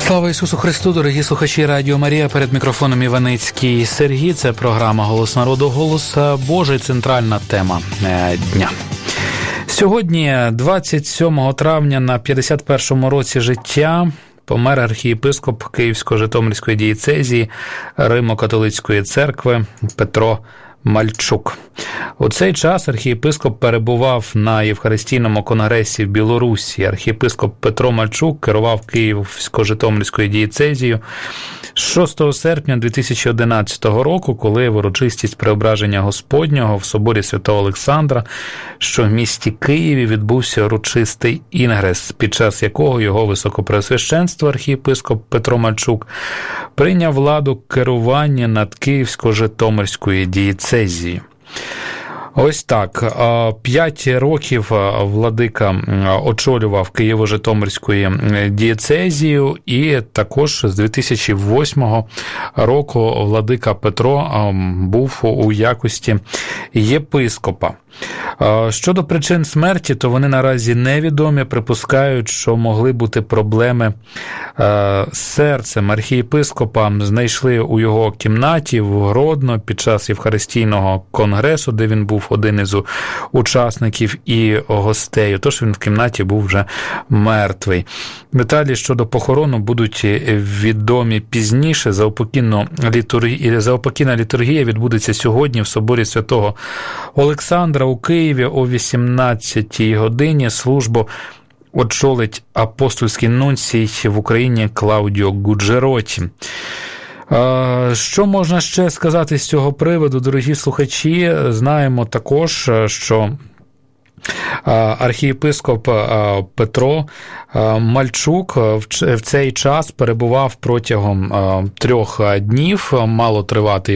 Слава Ісусу Христу, дорогі слухачі Радіо Марія. Перед мікрофоном Іваницький Сергій. Це програма «Голос народу», «Голос Божий», центральна тема дня. Сьогодні, 27 травня, на 51-му році життя, помер архієпископ Київсько-Житомирської дієцезії Римо-католицької церкви Петро Мальчук. У цей час архієпископ перебував на Євхаристійному конгресі в Білорусі. Архієпископ Петро Мальчук керував Київсько-Житомирською дієцезією з 6 серпня 2011 року, коли в урочистість Преображення Господнього в соборі Святого Олександра, що в місті Києві, відбувся урочистий інгрес, під час якого його високопреосвященство архієпископ Петро Мальчук прийняв владу керування над Київсько-Житомирською дієцезією. Ось так. 5 років владика очолював Києво-Житомирську дієцезію, і також з 2008 року владика Петро був у якості єпископа. Щодо причин смерті, то вони наразі невідомі. Припускають, що могли бути проблеми з серцем. Архієпископа знайшли у його кімнаті в Гродно під час Євхаристійного конгресу, де він був один із учасників і гостей. Тож він в кімнаті був вже мертвий. Деталі щодо похорону будуть відомі пізніше. Заупокійна літургія відбудеться сьогодні в соборі Святого Олександра у Києві о 18-й годині. Службу очолить апостольський нунцій в Україні Клаудіо Гуджероті. Що можна ще сказати з цього приводу, дорогі слухачі? Знаємо також, що архієпископ Петро Мальчук в цей час перебував протягом 3 днів, мало тривати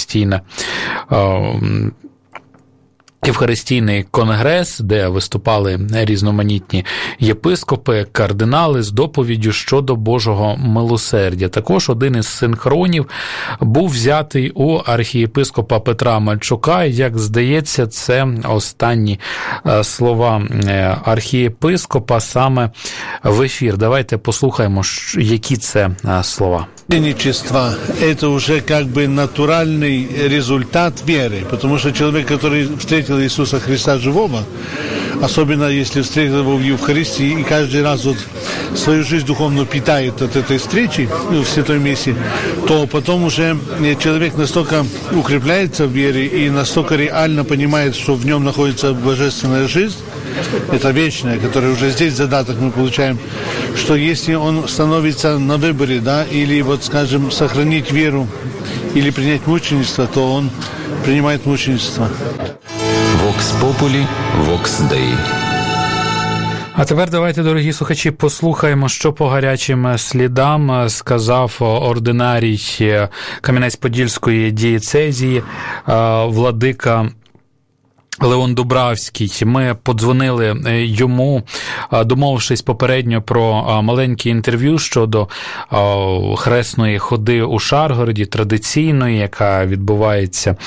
Євхаристійний конгрес, де виступали різноманітні єпископи, кардинали з доповіддю щодо Божого милосердя. Також один із синхронів був взятий у архієпископа Петра Мальчука. Як здається, це останні слова архієпископа саме в ефір. Давайте послухаємо, які це слова. Мученичество – это уже как бы натуральный результат веры, потому что человек, который встретил Иисуса Христа живого, особенно если встретил его в Евхаристии и каждый раз вот свою жизнь духовно питает от этой встречи в святой мессе, то потом уже человек настолько укрепляется в вере и настолько реально понимает, что в нем находится божественная жизнь, это вечное, которое уже здесь задаток мы получаем, что если он становится на выборе, да, или вот, скажем, сохранить веру, или принять мученичество, то он принимает мученичество. Vox Populi, Vox Dei. А тепер давайте, дорогі слухачі, послухаємо, що по гарячим слідам сказав ординарій Кам'янець-Подільської дієцезії владика Леон Дубравський. Ми подзвонили йому, домовившись попередньо про маленьке інтерв'ю щодо хресної ходи у Шаргороді, традиційної, яка відбувається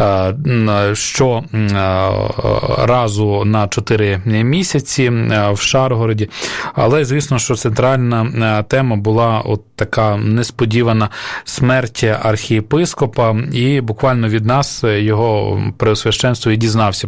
щоразу на 4 місяці в Шаргороді. Але, звісно, що центральна тема була от така несподівана смерть архієпископа, і буквально від нас його преосвященство і дізнався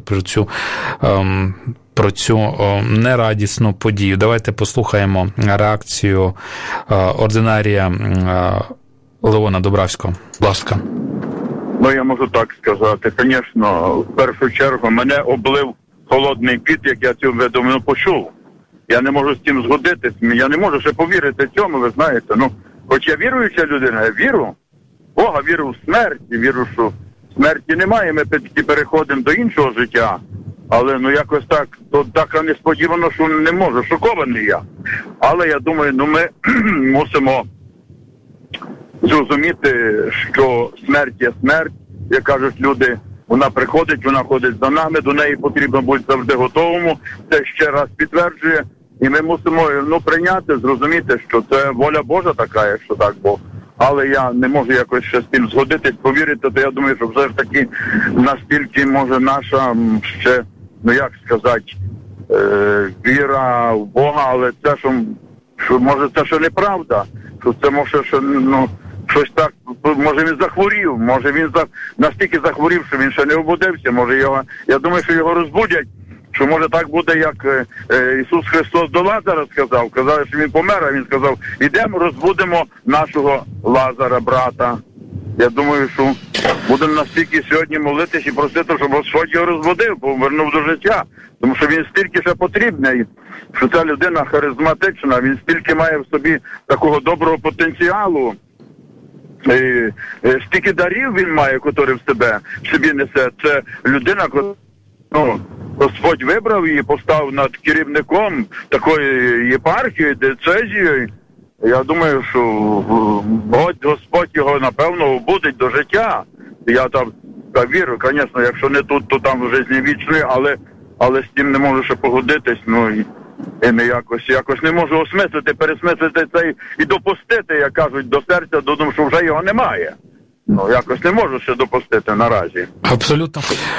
про цю нерадісну подію. Давайте послухаємо реакцію ординарія Леона Дубравського. Будь ласка. Я можу так сказати. Звісно, в першу чергу мене облив холодний піт, як я цю відомину почув. Я не можу з цим згодитись. Я не можу ще повірити цьому, ви знаєте. Хоч я віруюча людина, я вірю. Бога, вірю в смерть, вірю, що смерті немає, ми переходимо до іншого життя. Але якось так, то так несподівано, що не можу, шокований я. Але я думаю, ми мусимо зрозуміти, що смерть є смерть, як кажуть люди, вона приходить, вона ходить за нами, до неї потрібно бути завжди готовому, це ще раз підтверджує, і ми мусимо прийняти, зрозуміти, що це воля Божа така, якщо так, бо але я не можу якось ще з тим згодитись, повірити, то я думаю, що все ж таки настільки, може, наша ще, як сказати, віра в Бога, але це, що може, це ще неправда, що це може, що, щось так, може він захворів, може він настільки захворів, що він ще не обудився, може я думаю, що його розбудять, що може так буде, як Ісус Христос до Лазара сказав, казали, що він помер, а він сказав, ідемо розбудемо нашого Лазара, брата. Я думаю, що будемо настільки сьогодні молитись і просити, щоб Господь його розбудив, повернув до життя. Тому що він стільки ще потрібний, що ця людина харизматична, він стільки має в собі такого доброго потенціалу. Стільки дарів він має, котрі в собі несе. Це людина, Господь вибрав її, поставив над керівником такої єпархії, диецезії. Я думаю, що Господь його, напевно, обудить до життя. Я там вірю, звісно, якщо не тут, то там в житті вічної, але з тим не можу ще погодитись, і не якось не можу осмислити, пересмислити це і допустити, як кажуть, до серця, додому, що вже його немає. Якось не можу ще допустити наразі. Абсолютно.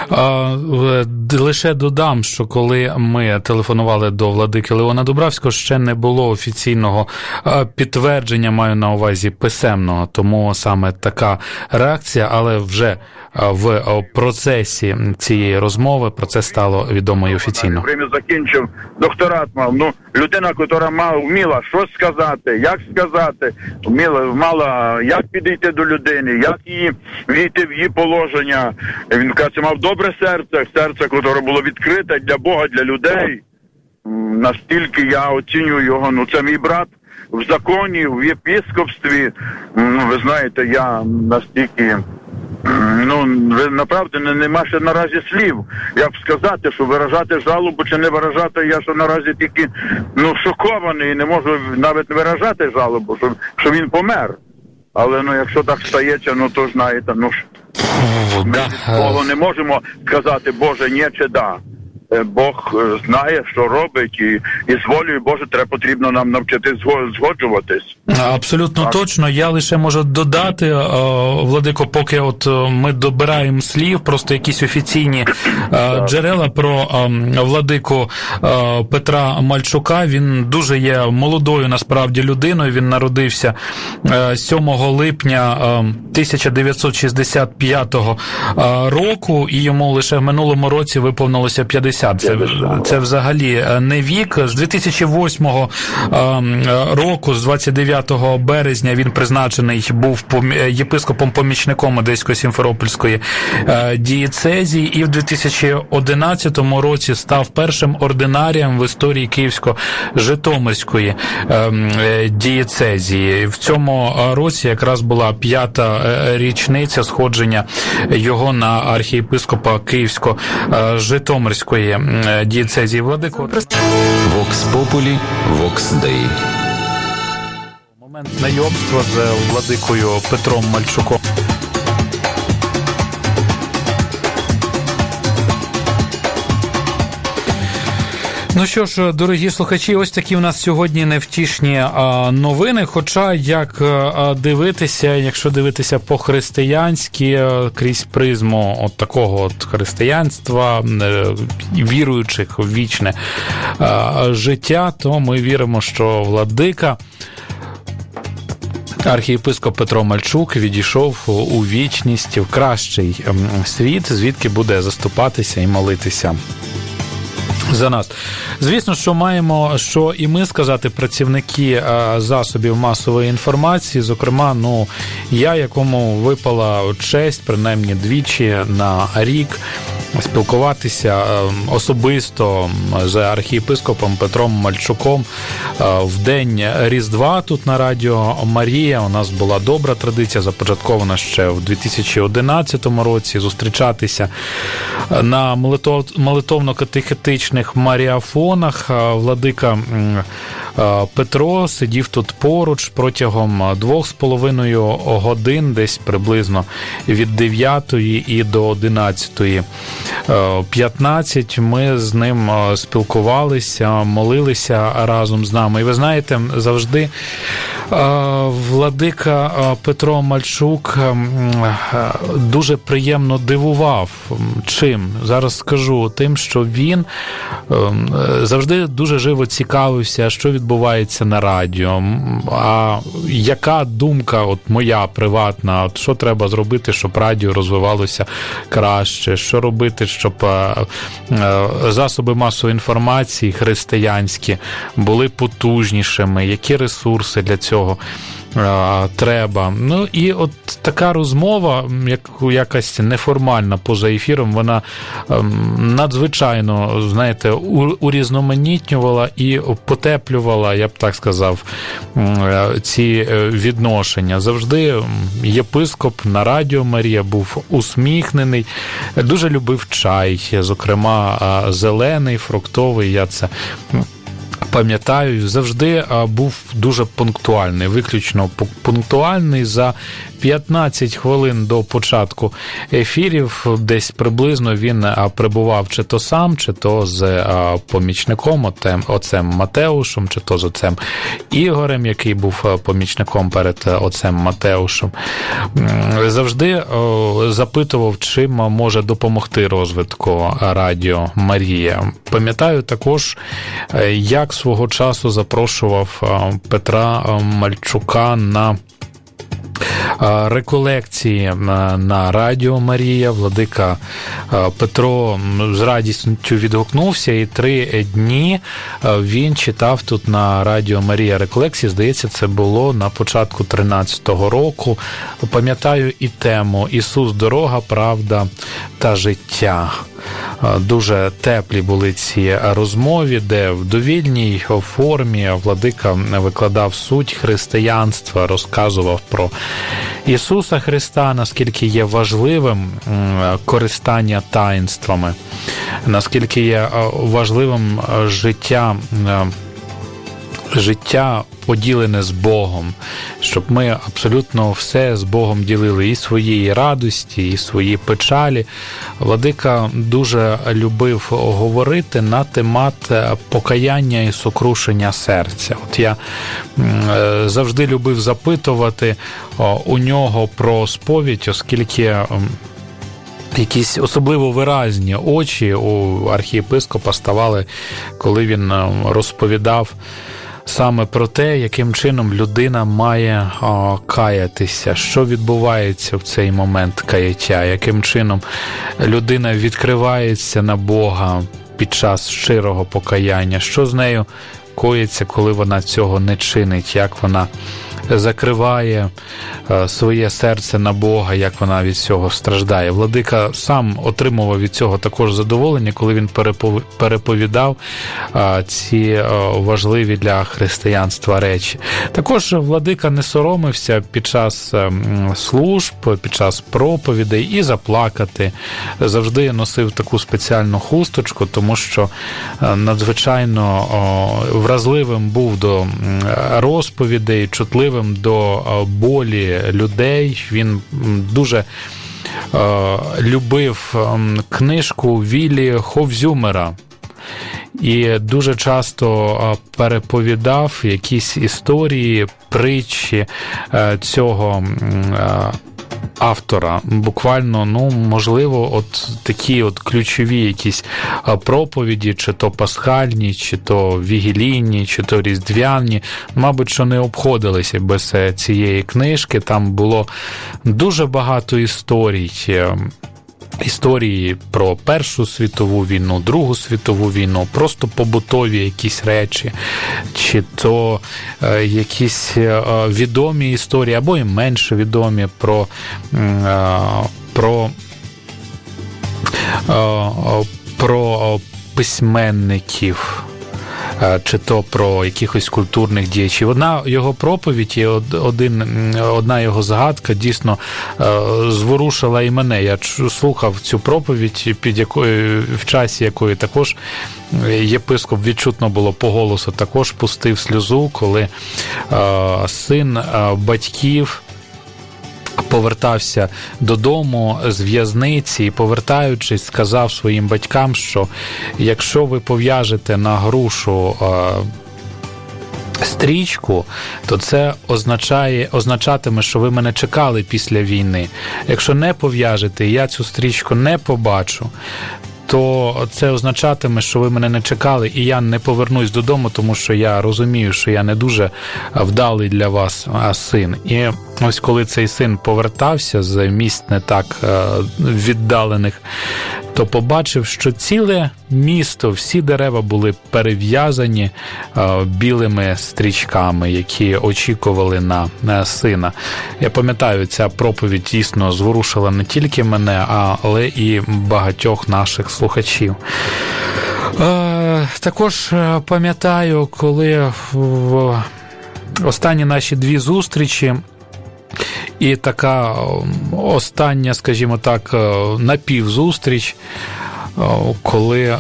Лише додам, що коли ми телефонували до владики Леона Дубравського, ще не було офіційного підтвердження, маю на увазі писемного, тому саме така реакція, але вже в процесі цієї розмови про це стало відомо і офіційно. Я закінчив, докторат мав, людина, яка вміла щось сказати, як сказати, мала як підійти до людини, як її війти в її положення. Він, каже, мав добре серце, яке було відкрите для Бога, для людей. Настільки я оцінюю його, це мій брат в законі, в єпископстві. Ви знаєте, я настільки... направду нема ще наразі слів, як сказати, що виражати жалобу чи не виражати, я що наразі тільки шокований і не можу навіть виражати жалобу, що він помер. Але якщо так стається, то знаєте, ми Богу не можемо сказати, Боже, ні чи да. Бог знає, що робить, і з волею Боже потрібно нам навчити згоджуватись. Абсолютно так. Точно. Я лише можу додати, Владико, поки ми добираємо слів, просто якісь офіційні джерела про владику Петра Мальчука. Він дуже є молодою, насправді, людиною. Він народився 7 липня 1965 року, і йому лише в минулому році виповнилося 50. Це взагалі не вік. З 2008 року, з 29 березня, він призначений був єпископом-помічником Одесько-Сімферопольської дієцезії, і в 2011 році став першим ординарієм в історії Київсько-Житомирської дієцезії. В цьому році якраз була 5-та річниця сходження його на архієпископа Київсько-Житомирської дієцезії. Владико. Вокс Популі, Вокс Деї. Момент знайомства з владикою Петром Мальчуком. Ну що ж, дорогі слухачі, ось такі у нас сьогодні невтішні новини, хоча як дивитися, якщо дивитися по-християнськи, крізь призму от такого от християнства, віруючих в вічне життя, то ми віримо, що владика архієпископ Петро Мальчук відійшов у вічність, в кращий світ, звідки буде заступатися і молитися за нас. Звісно, що маємо, що і ми сказати, працівники засобів масової інформації, зокрема, я, якому випала честь, принаймні двічі на рік, спілкуватися особисто з архієпископом Петром Мальчуком в день Різдва тут на Радіо Марія. У нас була добра традиція, започаткована ще в 2011 році, зустрічатися на молитовно-катехетичних маріафонах. Владика Петро сидів тут поруч протягом 2,5 годин, десь приблизно від 9 і до 11:15. Ми з ним спілкувалися, молилися разом з нами. І ви знаєте, завжди владика Петро Мальчук дуже приємно дивував. Чим? Зараз скажу. Тим, що він завжди дуже живо цікавився, що відбувається відбувається на радіо, а яка думка от моя приватна, от що треба зробити, щоб радіо розвивалося краще, що робити, щоб засоби масової інформації християнські були потужнішими, які ресурси для цього треба. Ну і от така розмова, якась неформальна поза ефіром, вона надзвичайно, знаєте, урізноманітнювала і потеплювала, я б так сказав, ці відношення. Завжди єпископ на Радіо Марія був усміхнений, дуже любив чай, зокрема зелений, фруктовий, я це пам'ятаю, завжди був дуже пунктуальний, виключно пунктуальний. За 15 хвилин до початку ефірів десь приблизно він прибував чи то сам, чи то з помічником, отцем Матеушем, чи то з отцем Ігорем, який був помічником перед отцем Матеушем. Завжди запитував, чим може допомогти розвитку Радіо Марія. Пам'ятаю також, як свого часу запрошував Петра Мальчука на реколекції на Радіо Марія. Владика Петро з радістю відгукнувся, і 3 дні він читав тут на Радіо Марія реколекції. Здається, це було на початку 13-го року. Пам'ятаю і тему «Ісус – дорога, правда та життя». Дуже теплі були ці розмови, де в довільній формі владика викладав суть християнства, розказував про Ісуса Христа, наскільки є важливим користання таїнствами, наскільки є важливим життя поділене з Богом, щоб ми абсолютно все з Богом ділили, і свої радості, і свої печалі. Владика дуже любив говорити на темат покаяння і сокрушення серця. От я завжди любив запитувати у нього про сповідь, оскільки якісь особливо виразні очі у архієпископа ставали, коли він розповідав саме про те, яким чином людина має каятися, що відбувається в цей момент каяття, яким чином людина відкривається на Бога під час щирого покаяння, що з нею коїться, коли вона цього не чинить, як вона закриває своє серце на Бога, як вона від цього страждає. Владика сам отримував від цього також задоволення, коли він переповідав ці важливі для християнства речі. Також владика не соромився під час служб, під час проповідей і заплакати. Завжди носив таку спеціальну хусточку, тому що надзвичайно вразливим був до розповідей, чутливим до болі людей. Він дуже любив книжку Віллі Ховзюмера і дуже часто переповідав якісь історії, притчі цього автора. Буквально, можливо, от такі от ключові якісь проповіді, чи то пасхальні, чи то вігілійні, чи то різдвяні, мабуть, що не обходилися без цієї книжки. Там було дуже багато історій. Історії про Першу світову війну, Другу світову війну, просто побутові якісь речі, чи то якісь відомі історії, або і менше відомі про письменників, чи то про якихось культурних діячів. Одна його проповідь і одна його згадка дійсно зворушила і мене. Я слухав цю проповідь, в часі якої також єпископ, відчутно було по голосу, також пустив сльозу, коли син батьків повертався додому з в'язниці і, повертаючись, сказав своїм батькам, що якщо ви пов'яжете на грушу стрічку, то це означатиме, що ви мене чекали після війни. Якщо не пов'яжете, я цю стрічку не побачу, то це означатиме, що ви мене не чекали, і я не повернусь додому, тому що я розумію, що я не дуже вдалий для вас син. І ось коли цей син повертався з місць не так віддалених, то побачив, що ціле місто, всі дерева були перев'язані білими стрічками, які очікували на сина. Я пам'ятаю, ця проповідь дійсно зворушила не тільки мене, але і багатьох наших слухачів. Також пам'ятаю, коли в останні наші 2 зустрічі, і така остання, скажімо так, напівзустріч, коли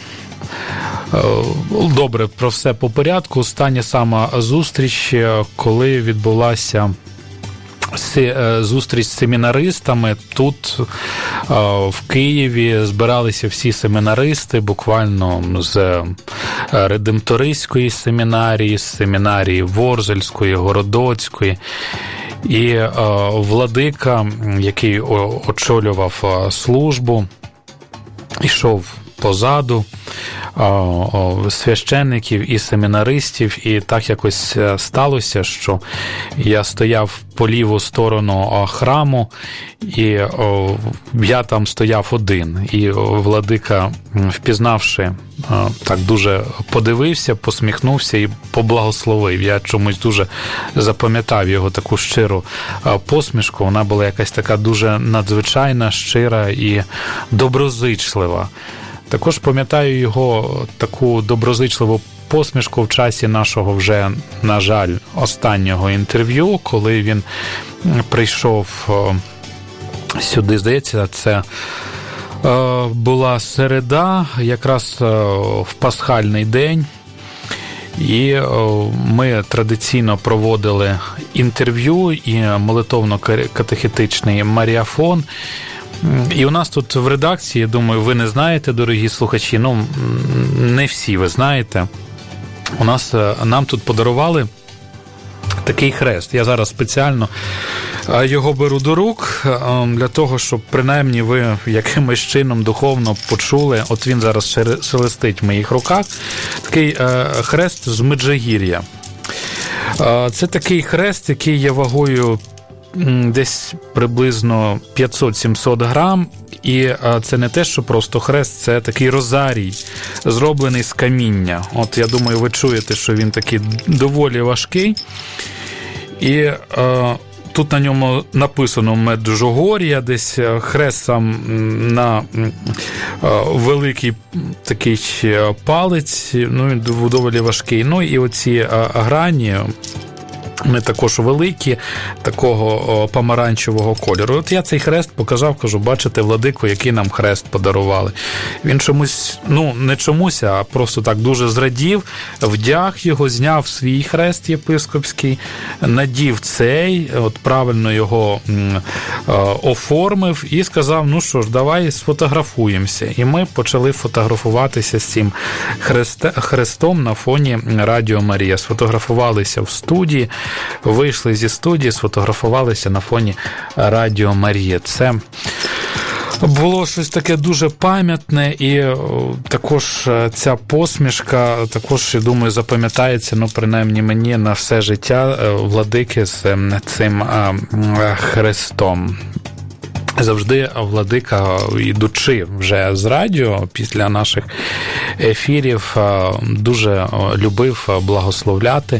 добре, про все по порядку. Остання сама зустріч, коли відбулася зустріч з семінаристами. Тут в Києві збиралися всі семінаристи, буквально з Редемтористської семінарії, з семінарії Ворзельської, Городоцької. І владика, який очолював службу, йшов позаду священників і семінаристів, і так якось сталося, що я стояв по ліву сторону храму, і я там стояв один. І владика, впізнавши, так дуже подивився, посміхнувся і поблагословив. Я чомусь дуже запам'ятав його таку щиру посмішку. Вона була якась така дуже надзвичайна, щира і доброзичлива. Також пам'ятаю його таку доброзичливу посмішку в часі нашого вже, на жаль, останнього інтерв'ю, коли він прийшов сюди, здається, це була середа, якраз в пасхальний день, і ми традиційно проводили інтерв'ю і молитовно-катехетичний маріафон. І у нас тут в редакції, я думаю, ви не знаєте, дорогі слухачі, не всі ви знаєте, нам тут подарували такий хрест. Я зараз спеціально його беру до рук, для того, щоб принаймні ви якимось чином духовно почули. От він зараз шелестить в моїх руках. Такий хрест з Меджигір'я. Це такий хрест, який є вагою десь приблизно 500-700 грам, і це не те, що просто хрест, це такий розарій, зроблений з каміння. От я думаю, ви чуєте, що він такий доволі важкий, і тут на ньому написано Меджугор'я, десь хрест сам на великий такий палець, він доволі важкий. І оці грані, вони також великі, такого помаранчевого кольору. От я цей хрест показав, кажу, бачите, владико, який нам хрест подарували. Він чомусь, не чомусь, а просто так дуже зрадів, вдяг його, зняв свій хрест єпископський, надів цей, от правильно його оформив і сказав, що ж, давай сфотографуємося. І ми почали фотографуватися з цим хрестом на фоні Радіо Марія. Сфотографувалися в студії, вийшли зі студії, сфотографувалися на фоні Радіо Марія. Це було щось таке дуже пам'ятне, і також ця посмішка, також, я думаю, запам'ятається, принаймні мені, на все життя владики з цим хрестом. Завжди владика, ідучи вже з радіо після наших ефірів, дуже любив благословляти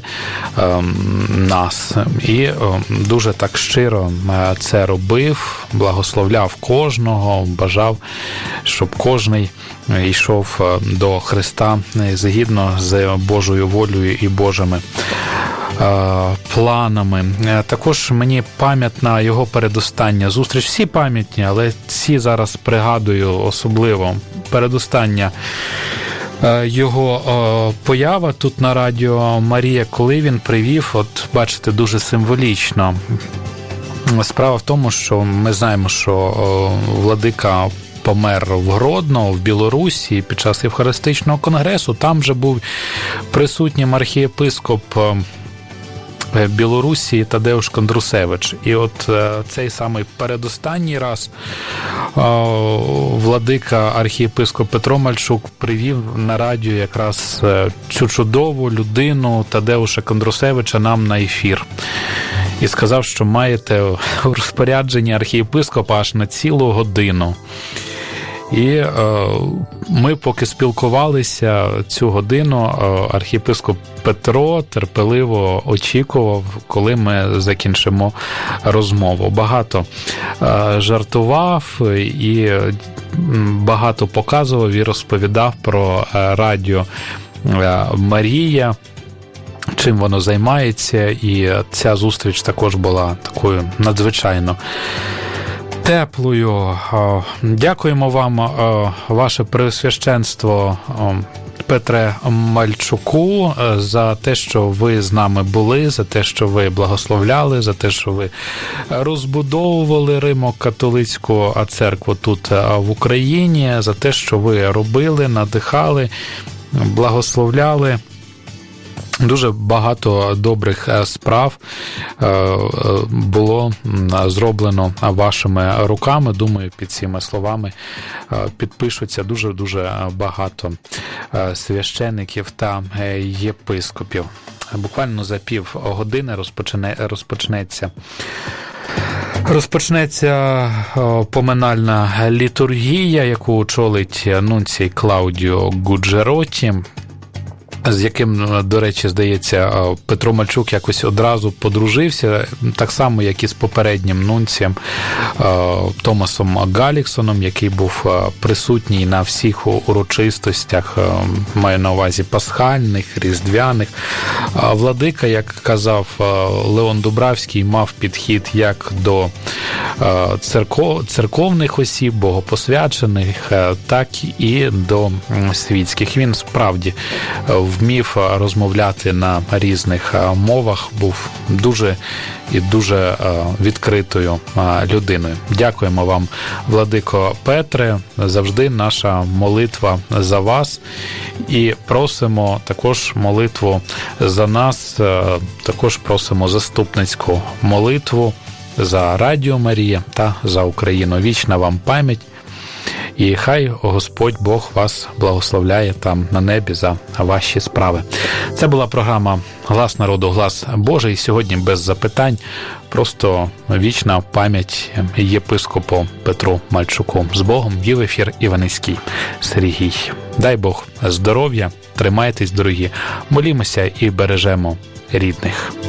нас. І дуже так щиро це робив, благословляв кожного, бажав, щоб кожний йшов до Христа згідно з Божою волею і Божими планами. Також мені пам'ятна його передостання зустріч. Всі пам'ятні, але ці зараз пригадую особливо. Передостання його поява тут на Радіо Марія, коли він привів, от бачите, дуже символічно. Справа в тому, що ми знаємо, що владика помер в Гродно, в Білорусі, під час Євхаристичного конгресу. Там же був присутнім архієпископ Білорусі Тадеуш Кондрусевич. І от цей самий передостанній раз владика архієпископ Петро Мальчук привів на радіо якраз цю чудову людину Тадеуша Кондрусевича нам на ефір. І сказав, що маєте у розпорядженні архієпископа аж на цілу годину. І ми поки спілкувалися цю годину, архієпископ Петро терпеливо очікував, коли ми закінчимо розмову. Багато жартував і багато показував і розповідав про радіо Марія, чим воно займається, і ця зустріч також була такою надзвичайно теплою. Дякуємо вам, ваше Преосвященство Петре Мальчуку, за те, що ви з нами були, за те, що ви благословляли, за те, що ви розбудовували Римо-католицьку церкву тут в Україні, за те, що ви робили, надихали, благословляли. Дуже багато добрих справ було зроблено вашими руками. Думаю, під цими словами підпишуться дуже-дуже багато священиків та єпископів. Буквально за півгодини розпочнеться поминальна літургія, яку очолить нунцій Клаудіо Гуджероті, з яким, до речі, здається, Петро Мальчук якось одразу подружився, так само, як і з попереднім нунцієм Томасом Галіксоном, який був присутній на всіх урочистостях, маю на увазі пасхальних, різдвяних. Владика, як казав Леон Дубравський, мав підхід як до церковних осіб, богопосвячених, так і до світських. Він справді вмів розмовляти на різних мовах, був дуже і дуже відкритою людиною. Дякуємо вам, владико Петре, завжди наша молитва за вас, і просимо також молитву за нас, також просимо заступницьку молитву за Радіо Марія та за Україну. Вічна вам пам'ять. І хай Господь Бог вас благословляє там на небі за ваші справи. Це була програма «Глас народу, глас Божий». Сьогодні без запитань, просто вічна пам'ять єпископу Петру Мальчуку. З Богом, вів ефір Іваницький Сергій. Дай Бог здоров'я, тримайтесь, дорогі, молімося і бережемо рідних.